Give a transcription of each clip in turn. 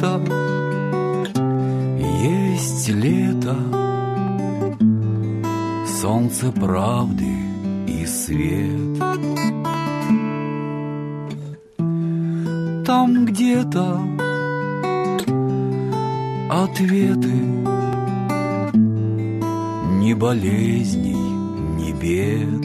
лето, есть лето, солнце правды и свет. Там где-то ответы, ни болезней, ни бед.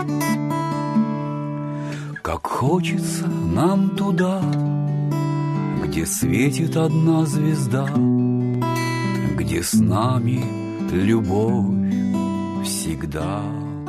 Как хочется нам туда, где светит одна звезда, где с нами любовь всегда.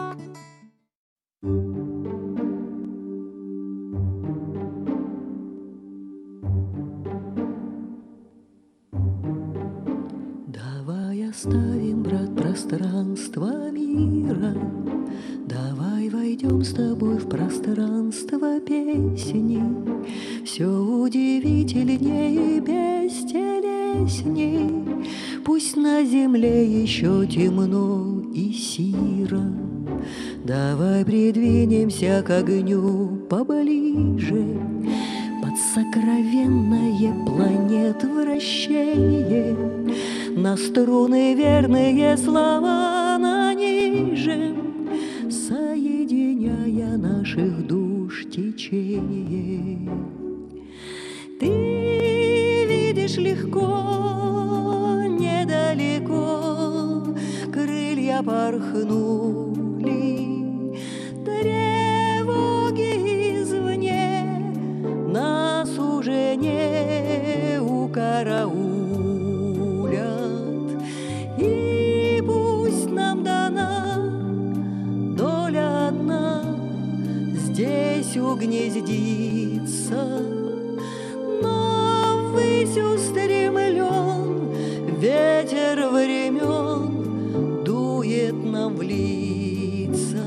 Давай оставим, брат, пространство мира, давай войдем с тобой в пространство песни. Все удивительнее и бестелесней. Пусть на земле еще темно и сиро, давай придвинемся к огню поближе. Под сокровенное планетвращение на струны верные слова нанижем, соединяя наших душ течение. Ты видишь легко, недалеко крылья порхнули, тревоги извне нас уже не укараулят. И пусть нам дана доля одна здесь угнездиться, но ввысь устремлен ветер времен, дует нам в лица.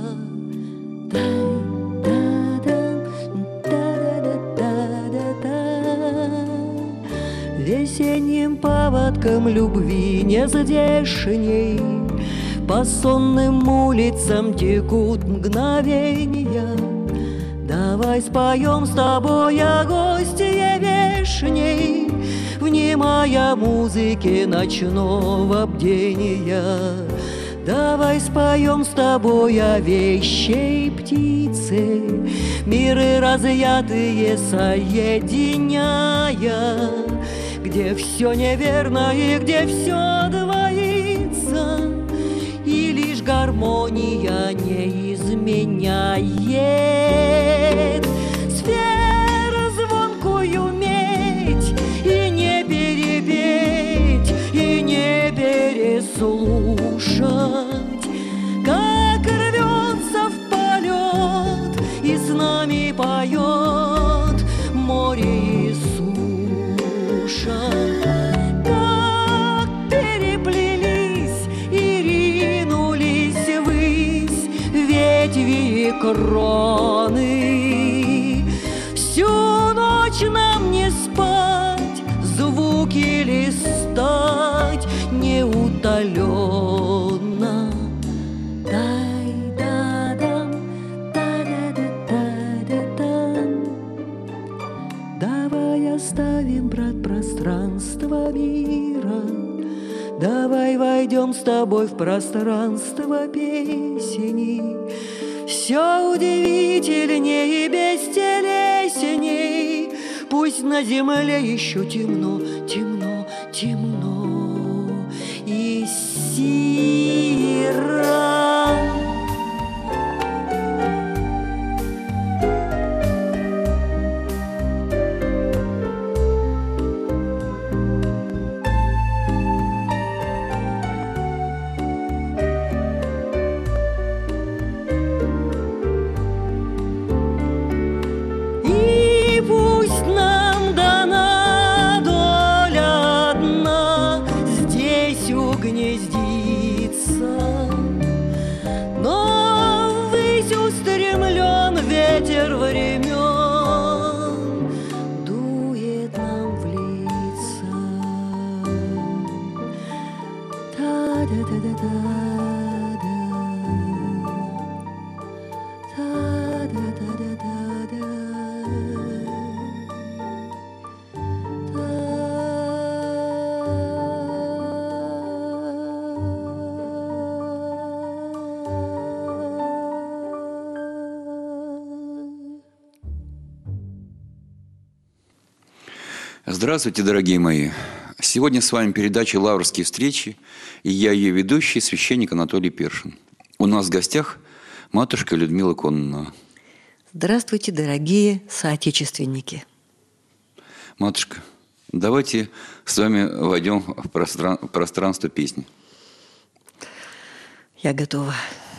Весенним поводком любви нездешней по сонным улицам текут мгновенья. Давай споем с тобой о гостье вешней, внимая музыке ночного бдения. Давай споем с тобой о вещей птице, миры разъятые соединяя, где все неверно и где все двоится, и лишь гармония не изменяет. Сферу звонкую медь и не перепеть, и не переслушать, как рвется в полет и с нами поет море и суша. Как переплелись и ринулись ввысь ветви и кроны, всю ночь нам не спать, звуки листать неутоленно. Давай оставим, брат, пространство мира, давай войдем с тобой в пространство песни. Все удивительнее и бестелесней. Пусть на земле еще темно, темно, темно и сиро. Ветер времен дует нам в лица. Та-да-да-да-да-да. Та-да-да-да-да-да. Здравствуйте, дорогие мои. Сегодня с вами передача «Лаврские встречи», и я ее ведущий, священник Анатолий Першин. У нас в гостях матушка Людмила Кононова. Здравствуйте, дорогие соотечественники. Матушка, давайте с вами войдем в пространство песни. Я готова.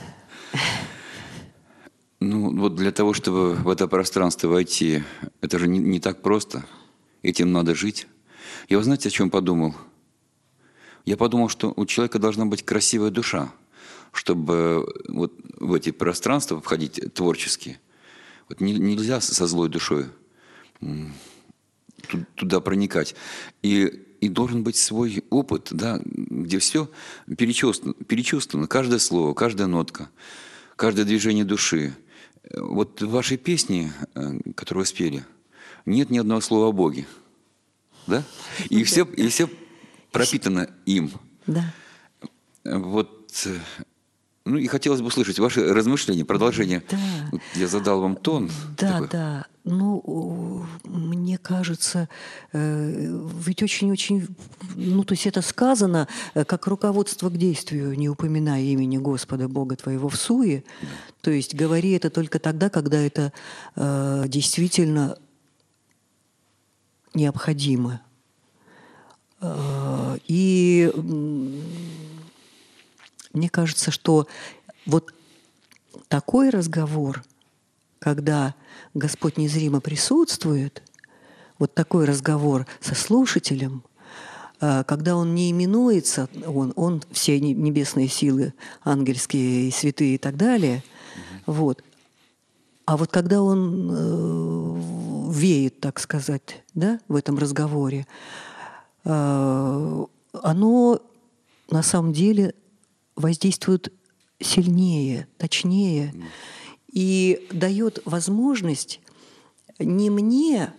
Ну, вот для того, чтобы в это пространство войти, это же не так просто. Этим надо жить. Я, вы знаете, о чем подумал? Я подумал, что у человека должна быть красивая душа, чтобы вот в эти пространства входить творчески. Вот нельзя со злой душой туда проникать. И должен быть свой опыт, да, где все перечувствовано, каждое слово, каждая нотка, каждое движение души. Вот в вашей песне, которую вы спели, нет ни одного слова о Боге. Да? И все пропитано им. Да. Вот. Ну и хотелось бы услышать ваши размышления, продолжение. Да. Вот я задал вам тон. Да, такой. да. Ну, мне кажется, ведь очень-очень, ну, то есть это сказано как руководство к действию, не упоминая имени Господа Бога твоего в суе. Да. То есть говори это только тогда, когда это действительно необходимо. И мне кажется, что вот такой разговор, когда Господь незримо присутствует, вот такой разговор со слушателем, когда он не именуется, он все небесные силы, ангельские и святые и так далее, вот. А вот когда он веет, так сказать, да, в этом разговоре, оно на самом деле воздействует сильнее, точнее, и дает возможность не мне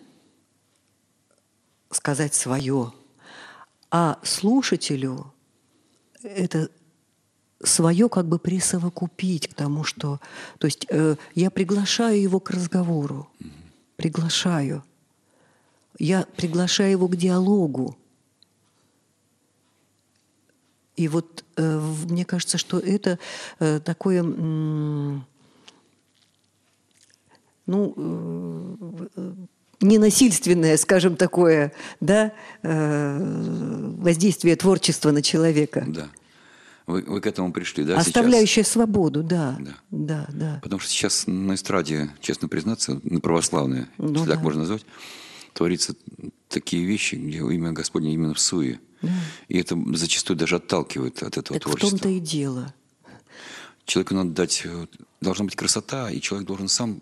сказать свое, а слушателю это свое как бы присовокупить к тому, что... То есть я приглашаю его к разговору, приглашаю. Я приглашаю его к диалогу. И вот мне кажется, что это такое, ненасильственное, скажем, такое, да, воздействие творчества на человека. Да. Вы к этому пришли, да? Оставляющее свободу, да. Да. Да, да. Потому что сейчас на эстраде, честно признаться, на православной, если так можно назвать, творятся такие вещи, где имя Господне именно в суе. Да. И это зачастую даже отталкивает от этого творчества. В том-то и дело. Человеку надо дать... Должна быть красота, и человек должен сам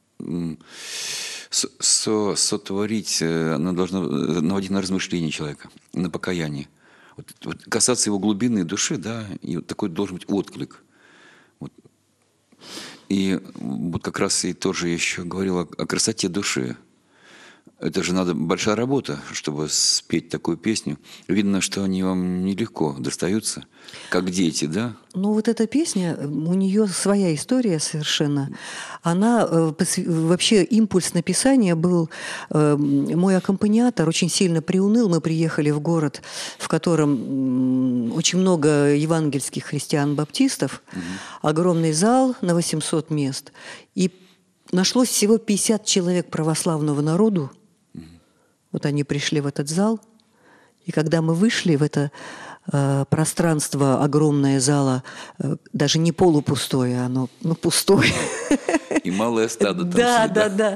сотворить, она должна наводить на размышления человека, на покаяние. Вот касаться его глубины души, да, и вот такой должен быть отклик. Вот. И вот как раз и тоже еще говорил о красоте души. Это же надо большая работа, чтобы спеть такую песню. Видно, что они вам нелегко достаются, как дети, да? Ну, вот эта песня, у нее своя история совершенно. Она, вообще, импульс написания был... Мой аккомпаниатор очень сильно приуныл. Мы приехали в город, в котором очень много евангельских христиан-баптистов, огромный зал на 800 мест. И нашлось всего 50 человек православного народу. Вот они пришли в этот зал, и когда мы вышли в это пространство, огромное зала, даже не полупустое, оно пустое. И малое стадо там сидит. Да.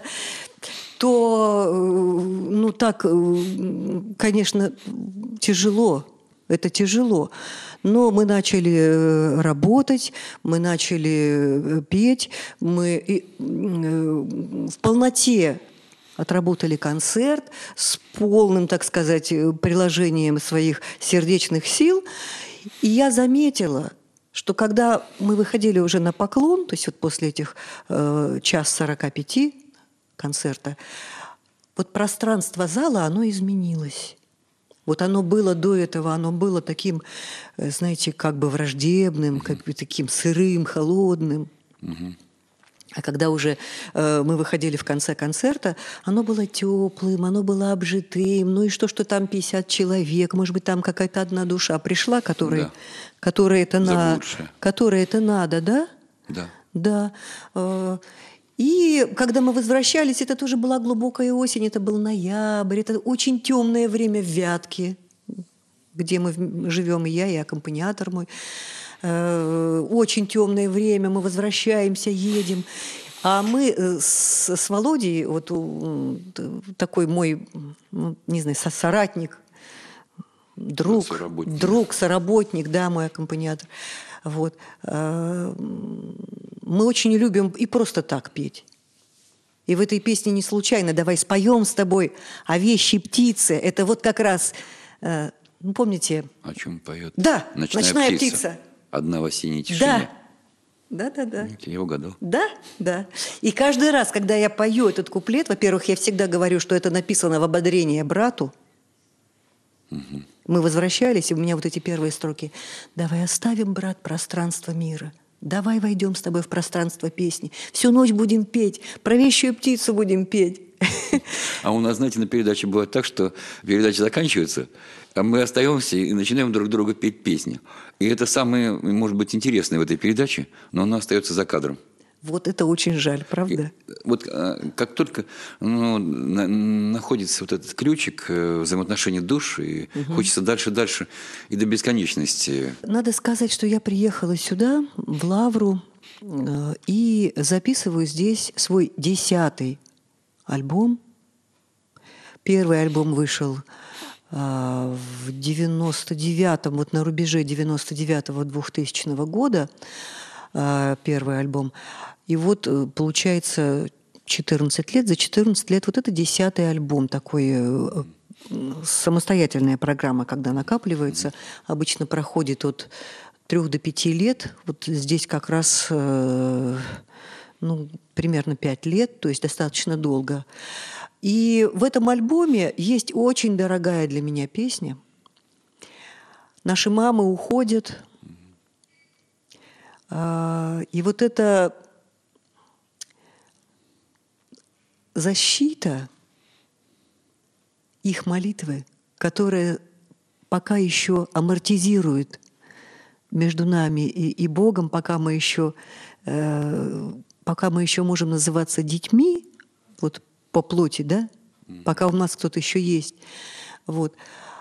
То, так, конечно, тяжело. Это тяжело. Но мы начали работать, мы начали петь, мы в полноте отработали концерт с полным, так сказать, приложением своих сердечных сил. И я заметила, что когда мы выходили уже на поклон, то есть вот после этих 1:45 концерта, вот пространство зала, оно изменилось. Вот оно было до этого, оно было таким, знаете, как бы враждебным, как бы таким сырым, холодным. А когда уже мы выходили в конце концерта, оно было теплым, оно было обжитым. Ну и что там 50 человек, может быть, там какая-то одна душа пришла, которой это надо, да? Да. Да. И когда мы возвращались, это тоже была глубокая осень, это был ноябрь, это очень темное время в Вятке, где мы живем, и я, и аккомпаниатор мой. Очень темное время, мы возвращаемся, едем. А мы с Володей, вот такой мой, ну, не знаю, соратник, друг, соработник, да, мой аккомпаниатор. Вот. Мы очень любим и просто так петь. И в этой песне не случайно «Давай споем с тобой о вещи птицы». Это вот как раз, ну, помните? О чем поет? Да, «Ночная птица». Одна в осенней тишине. Да. Я угадал. Да. И каждый раз, когда я пою этот куплет, во-первых, я всегда говорю, что это написано в ободрение брату. Угу. Мы возвращались, и у меня вот эти первые строки. «Давай оставим, брат, пространство мира. Давай войдем с тобой в пространство песни. Всю ночь будем петь, про вещую птицу будем петь». А у нас, знаете, на передаче бывает так, что передача заканчивается, а мы остаемся и начинаем друг другу петь песни. И это самое, может быть, интересное в этой передаче, но она остается за кадром. Вот это очень жаль, правда? Вот как только находится вот этот ключик взаимоотношений душ, и хочется дальше и до бесконечности. Надо сказать, что я приехала сюда, в Лавру, и записываю здесь свой 10-й альбом. Первый альбом вышел в 99-м, вот на рубеже 99-2000 года, первый альбом. И вот, получается, 14 лет. За 14 лет вот это 10-й альбом, такой самостоятельная программа, когда накапливается. Обычно проходит от 3 до 5 лет. Вот здесь как раз примерно 5 лет, то есть достаточно долго. И в этом альбоме есть очень дорогая для меня песня. Наши мамы уходят. И вот эта защита их молитвы, которая пока еще амортизирует между нами и Богом, пока мы еще можем называться детьми, вот по плоти, да, пока у нас кто-то еще есть, вот,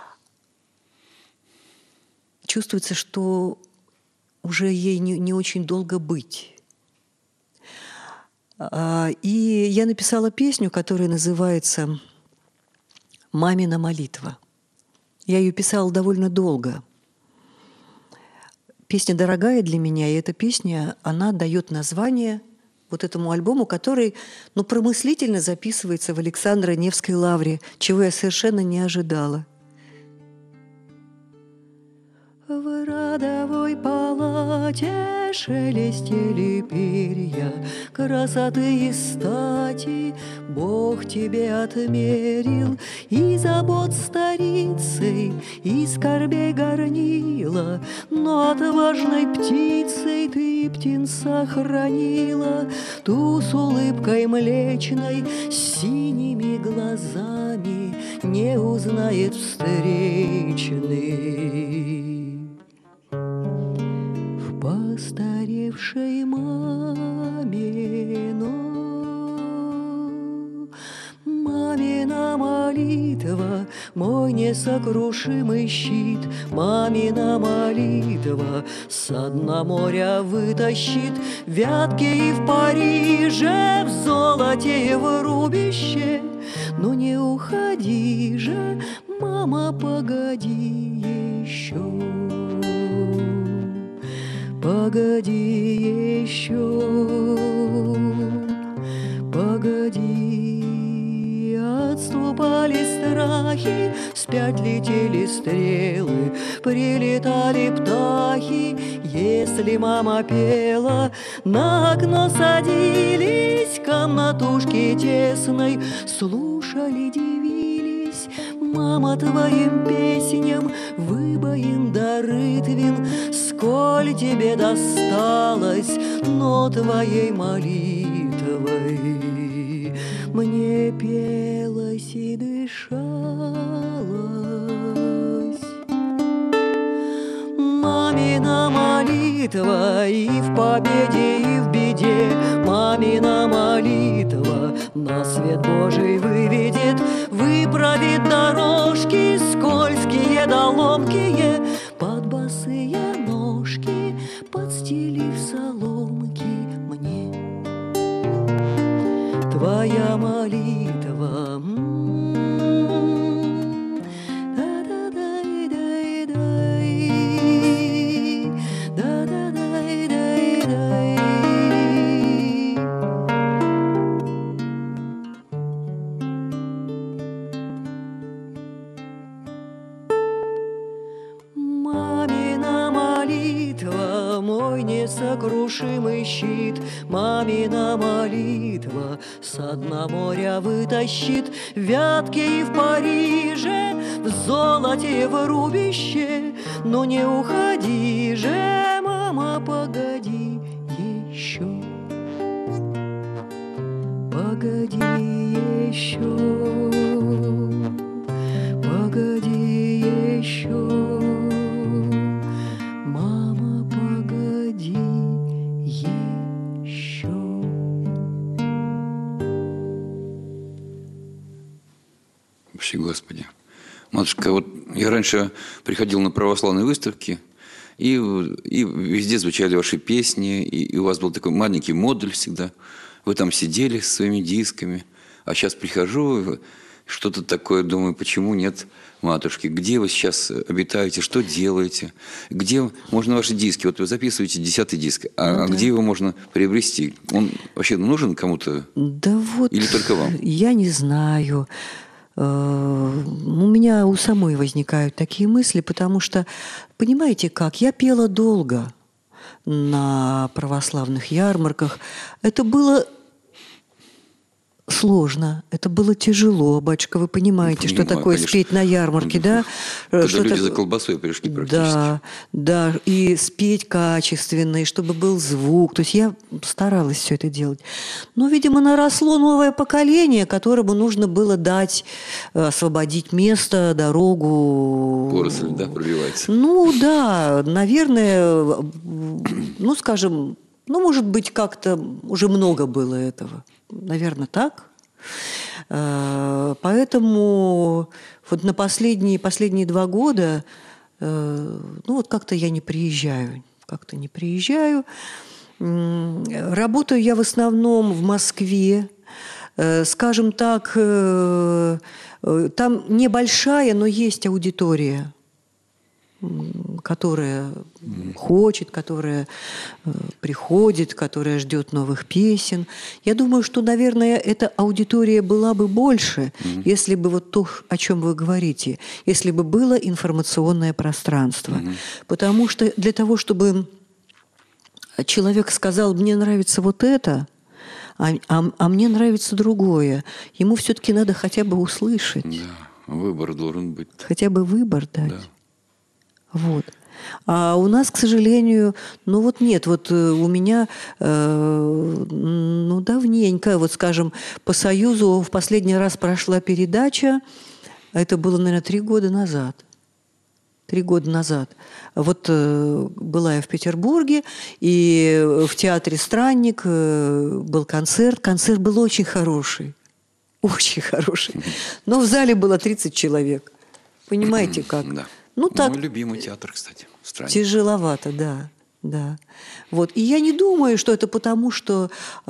чувствуется, что уже ей не очень долго быть. И я написала песню, которая называется «Мамина молитва». Я ее писала довольно долго. Песня дорогая для меня, и эта песня, она дает название вот этому альбому, который, промыслительно записывается в Александро-Невской лавре, чего я совершенно не ожидала. В родовой палате шелестели перья, красоты и стати Бог тебе отмерил, и забот старицей, и скорбей горнила, но отважной птицей ты птенца хранила, ту с улыбкой млечной, с синими глазами не узнает встречный. Постаревшей маме, мамина молитва, мой несокрушимый щит, мамина молитва со дна моря вытащит в Вятке и в Париже, в золоте и в рубище. Но не уходи же, мама, погоди еще. Погоди еще, погоди. Отступали страхи, вспять летели стрелы, прилетали птахи. Если мама пела, на окно садились, комнатушки тесной, слушали, дивились. Мама, твоим песням, выбоин да рытвин, сколь тебе досталось, но твоей молитвы молитвой мне пелось и дышалось. Мамина молитва и в победе, и в беде. Мамина молитва на свет Божий выведет, выправит дорожки скользкие да ломкие, под босые ножки подстелив соломки мне. Твоя молитва Мамина молитва, мой несокрушимый щит. Мамина молитва со дна моря вытащит, в Вятке и в Париже, в золоте и в рубище. Но не уходи же, мама, погоди еще. Погоди еще, погоди еще. Мама, погоди еще. Вообще, Господи. Матушка, вот я раньше приходил на православные выставки, и везде звучали ваши песни, и у вас был такой маленький модуль всегда. Вы там сидели со своими дисками. А сейчас прихожу, что-то такое, думаю, почему нет матушки? Где вы сейчас обитаете? Что делаете? Где можно ваши диски? Вот вы записываете 10-й диск. А где его можно приобрести? Он вообще нужен кому-то? Да вот, или только вам? Я не знаю. У меня у самой возникают такие мысли, потому что, понимаете как, я пела долго на православных ярмарках. Это было сложно, это было тяжело, батюшка, вы понимаете, что такое конечно. Спеть на ярмарке, да? Когда что люди за колбасой пришли практически. Да, да, и спеть качественно, и чтобы был звук. То есть я старалась все это делать. Но, видимо, наросло новое поколение, которому нужно было дать, освободить место, дорогу. Поросль, да, пробивается. Ну, да, наверное, ну, скажем, ну, может быть, как-то уже много было этого. Наверное, так. Поэтому вот на последние 2 года, ну, вот как-то я не приезжаю. Как-то не приезжаю. Работаю я в основном в Москве. Скажем так, там небольшая, но есть аудитория, которая хочет, которая приходит, которая ждет новых песен. Я думаю, что, наверное, эта аудитория была бы больше, если бы вот то, о чем вы говорите, если бы было информационное пространство. Потому что для того, чтобы человек сказал, мне нравится вот это, а мне нравится другое, ему все-таки надо хотя бы услышать. Да, выбор должен быть. Хотя бы выбор дать. Да. Вот. А у нас, к сожалению, ну вот нет, вот у меня, ну давненько, вот скажем, по Союзу в последний раз прошла передача, это было, наверное, 3 года назад. 3 года назад. Вот была я в Петербурге, и в театре «Странник» был концерт. Концерт был очень хороший. Очень хороший. Но в зале было 30 человек. Понимаете, как? Да. Ну, так, мой любимый театр, кстати. «Странник». Тяжеловато, да. Да. Вот. И я не думаю, что это потому, что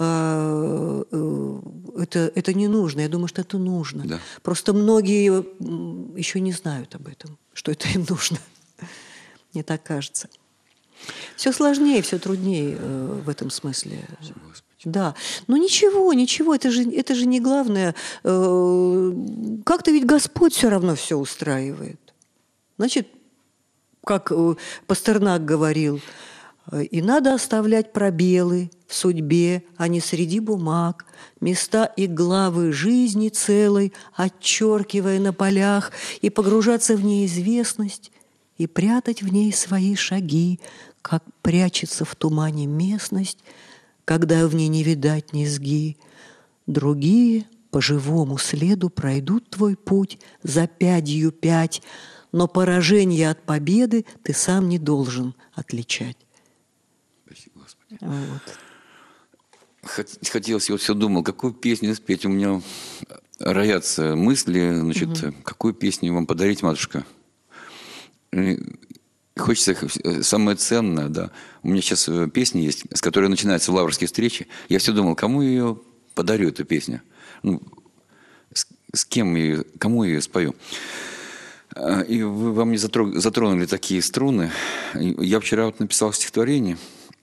это не нужно. Я думаю, что это нужно. Да. Просто многие еще не знают об этом, что это им нужно. Мне так кажется. Все сложнее, все труднее в этом смысле. Господи. Да. Но ничего, это же не главное. Как-то ведь Господь все равно все устраивает. Значит, как Пастернак говорил, и надо оставлять пробелы в судьбе, а не среди бумаг, места и главы жизни целой, отчеркивая на полях, и погружаться в неизвестность, и прятать в ней свои шаги, как прячется в тумане местность, когда в ней не видать низги. Другие по живому следу пройдут твой путь за пядью пять, но поражение от победы ты сам не должен отличать. Спасибо, Господи. Вот. Хотелось, я вот все думал, какую песню спеть. У меня роятся мысли, значит, какую песню вам подарить, матушка. И хочется самое ценное, да. У меня сейчас песня есть, с которой начинаются лаврские встречи. Я все думал, кому ее подарю, эту песню. Ну, с кем ее, кому я ее спою. И вы во мне затронули такие струны. Я вчера вот написал стихотворение.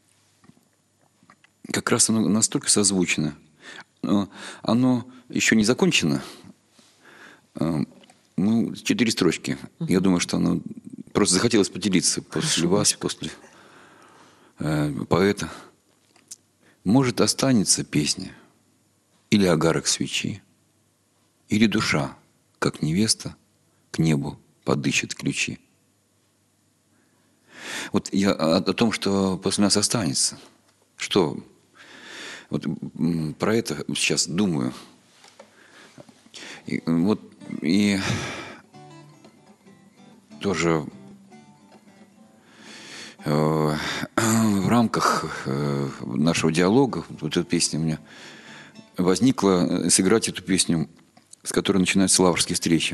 Как раз оно настолько созвучно. Оно еще не закончено. Ну, 4 строчки. Я думаю, что оно просто захотелось поделиться после вас, после поэта. Может, останется песня, или огарок свечи, или душа, как невеста, к небу подыщет ключи. Вот я о том, что после нас останется. Что? Вот про это сейчас думаю. И тоже в рамках нашего диалога, вот эта песня у меня возникла, сыграть эту песню, с которой начинаются лаврские встречи.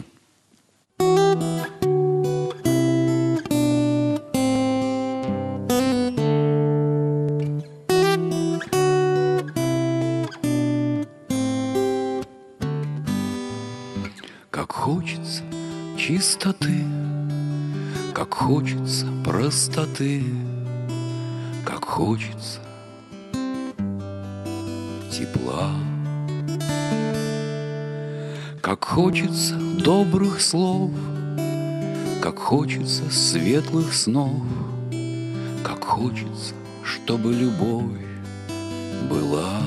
Как хочется чистоты, как хочется простоты, как хочется тепла, как хочется добрых слов, как хочется светлых снов, как хочется, чтобы любовь была.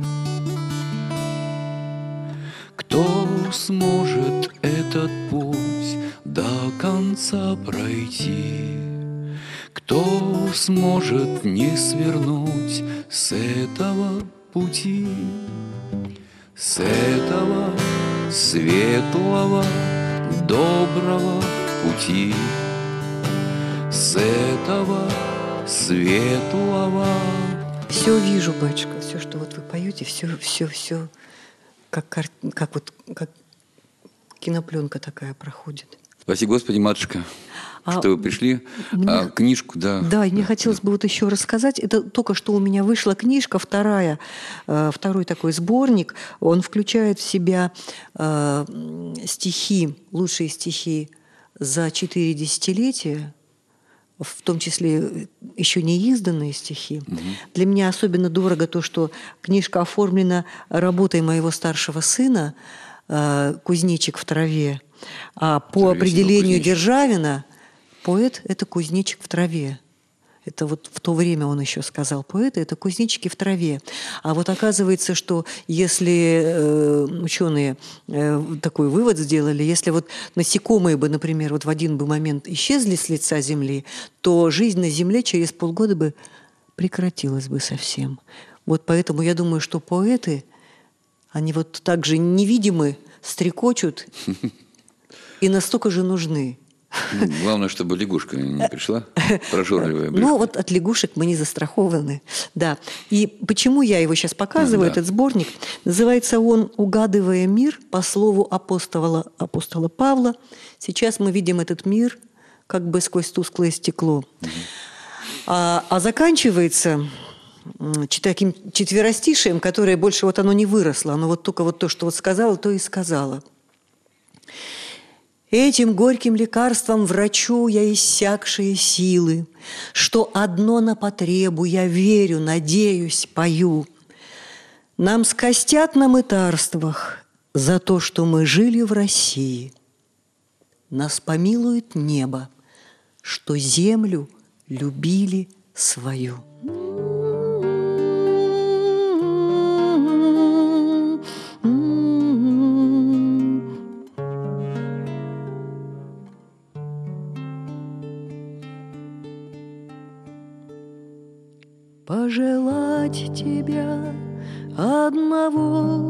Кто сможет этот путь до конца пройти? Кто сможет не свернуть с этого пути? С этого светлого, доброго пути? С этого светлого. Все вижу, батюшка, все, что вот вы поете, все, как кинопленка такая проходит. Спасибо, Господи, матушка, что вы пришли. Книжку, да. Да, и мне хотелось бы вот еще рассказать. Это только что у меня вышла книжка, второй такой сборник. Он включает в себя стихи, лучшие стихи за 4 десятилетия, в том числе еще не изданные стихи. Для меня особенно дорого то, что книжка оформлена работой моего старшего сына «Кузнечик в траве». А по определению Державина поэт – это кузнечик в траве. Это вот в то время он еще сказал, поэты – это кузнечики в траве. А вот оказывается, что если ученые такой вывод сделали, если вот насекомые бы, например, вот в один бы момент исчезли с лица Земли, то жизнь на Земле через полгода бы прекратилась бы совсем. Вот поэтому я думаю, что поэты, они вот так же невидимы, стрекочут и настолько же нужны. Главное, чтобы лягушка не пришла, прожорливая. Ну, вот от лягушек мы не застрахованы. Да. И почему я его сейчас показываю, этот сборник? Называется он «Угадывая мир» по слову апостола Павла. Сейчас мы видим этот мир как бы сквозь тусклое стекло. А заканчивается таким четверостишием, которое больше вот оно не выросло. Оно вот только вот то, что вот сказала, то и сказала. Этим горьким лекарством врачу я иссякшие силы, что одно на потребу я верю, надеюсь, пою. Нам скостят на мытарствах за то, что мы жили в России. Нас помилует небо, что землю любили свою. пожелать тебя одного,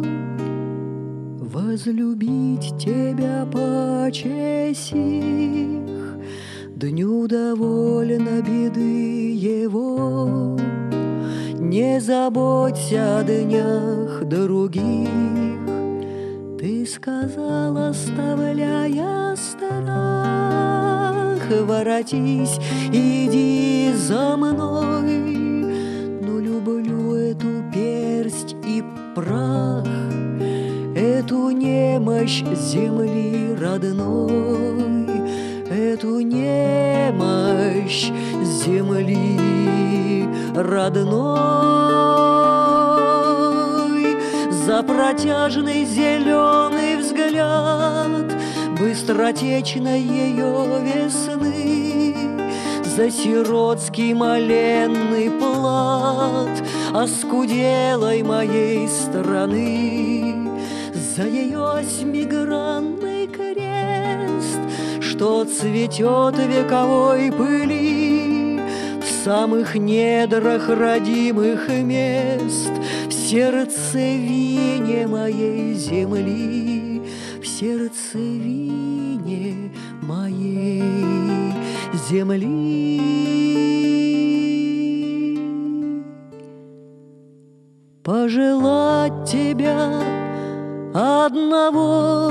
возлюбить тебя паче сих, дню довольно беды его. Не заботься о днях других, ты сказал, оставляя страх, воротись, иди за мной. Но люблю эту персть и прах, эту немощь земли родной, эту немощь земли родной. За протяжный зеленый взгляд быстротечной ее весны, за сиротский моленный плат оскуделой моей страны, за ее осьмигранный крест, что цветет в вековой пыли в самых недрах родимых мест, в сердцевине моей земли, в сердцевине моей земли. Пожелать тебя одного,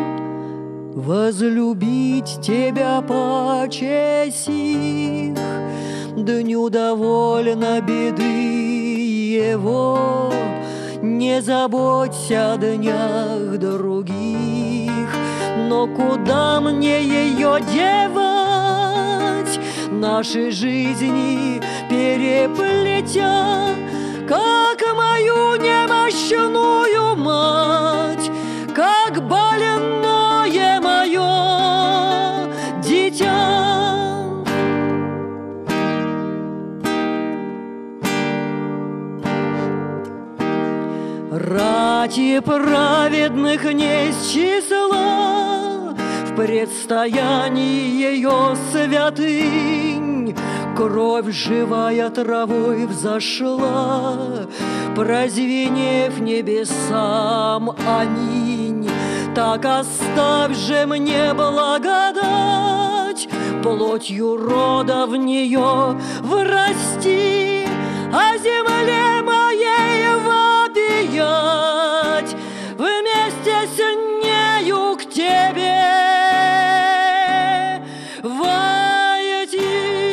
возлюбить тебя паче сих, дню довольно беды его. Не заботься о днях других, но куда мне ее девать, наши жизни переплетя, как мою немощную мать, как больное мое дитя. Рати праведных не с числа, в предстоянии ее святынь кровь живая травой взошла, прозвенев небесам аминь. Так оставь же мне благодать, плотью рода в нее врасти, о земле моей вопиять, вместе с нею к тебе войти.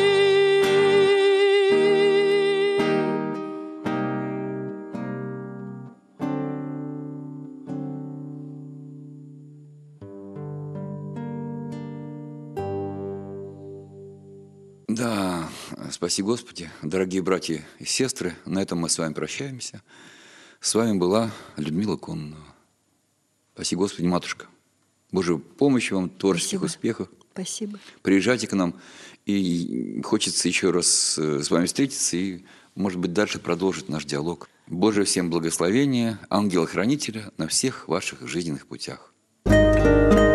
Да, спаси Господи, дорогие братья и сестры, на этом мы с вами прощаемся. С вами была Людмила Кононова. Спаси Господи, матушка. Божьей помощи вам, творческих успехов. Спасибо. Приезжайте к нам, и хочется еще раз с вами встретиться и, может быть, дальше продолжить наш диалог. Божие всем благословения, ангела-хранителя на всех ваших жизненных путях.